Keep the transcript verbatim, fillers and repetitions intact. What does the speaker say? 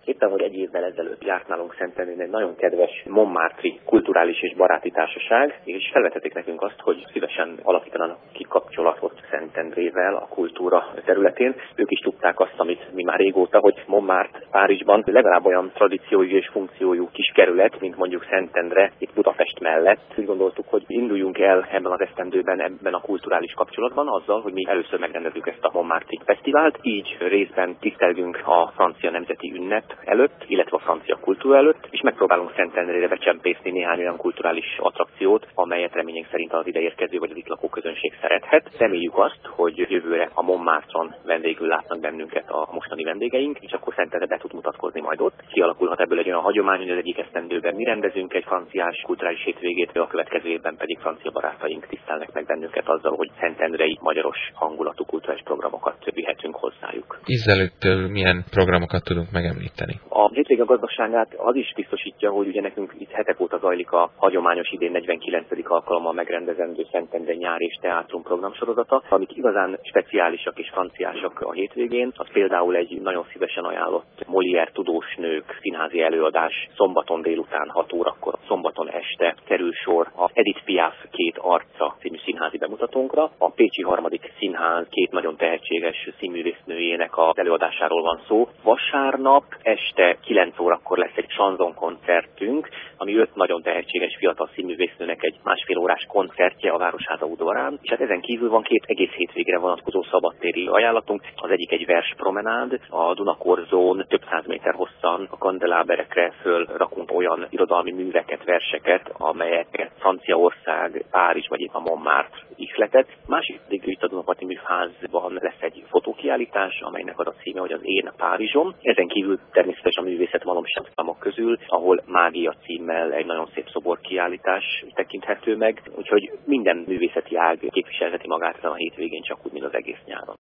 Éppen, hogy egy évvel ezelőtt járt nálunk Szentendrén egy nagyon kedves montmartre-i kulturális és baráti társaság, és felvetették nekünk azt, hogy szívesen alakítanak ki kapcsolatot Szentendrével a kultúra területén. Ők is tudták azt, amit mi már régóta, hogy Montmartre Párizsban legalább olyan tradíciójú és funkciójú kis kerület, mint mondjuk Szentendre itt Budapest mellett. Úgy gondoltuk, hogy induljunk el ebben az esztendőben, ebben a kulturális kapcsolatban azzal, hogy mi először megrendezzük ezt a Montmartre-i fesztivált, így részben tisztelgünk a francia nemzeti ünnep előtt, illetve a francia kultúra előtt, és megpróbálunk Szentendrére becsempészni néhány olyan kulturális attrakciót, amelyet reményünk szerint az ide érkező vagy az itt lakó közönség szerethet. Reméljük azt, hogy jövőre a Montmartre-on vendégül látnak bennünket a mostani vendégeink, és akkor Szentendre be tud mutatkozni majd ott. Kialakulhat ebből egy olyan hagyomány, hogy az egyik esztendőben mi rendezünk egy franciás kulturális hétvégét, a következő évben pedig francia barátaink tisztelnek meg bennünket azzal, hogy szentendrei magyaros hangulatú kulturális programokat vihetünk hozzájuk. Ízelőttől milyen programokat tudunk megemlíteni? A hétvége gazdaságát az is biztosítja, hogy ugye nekünk itt hetek óta zajlik a hagyományos idén negyvenkilencedik alkalommal megrendezendő Szentendre nyár és teátrum programsorozata, amik igazán speciálisak és franciásak a hétvégén. Az például egy nagyon szívesen ajánlott Molière tudós nők színházi előadás szombaton délután hat órakor, szombaton este kerül sor a Edith Piaf Két arca című színházi bemutatónkra. A Pécsi Harmadik Színház két nagyon tehetséges színművésznőjének az előadásáról van szó. Vasárnap este kilenc órakor lesz egy chanson koncertünk, ami öt nagyon tehetséges fiatal színművésznőnek egy másfél órás koncertje a Városháza udvarán. És hát ezen kívül van két egész hétvégre vonatkozó szabadtéri ajánlatunk. Az egyik egy verspromenád, a Dunakorzón több száz méter hosszan a kandeláberekre föl rakunk olyan irodalmi műveket, verseket, amelyeket Franciaország, Párizs vagy épp a Montmartre ihletett. Másik pedig itt a Dunaparti Műfázban lesz egy fotókiállítás, amelynek az a címe, hogy az Én Párizsom. Ezen kívül természetesen a művészet malomságok közül, ahol Mágia címmel egy nagyon szép szoborkiállítás tekinthető meg, úgyhogy minden művészeti ág képviselheti magát ezen a hétvégén, csak úgy, mint az egész nyáron.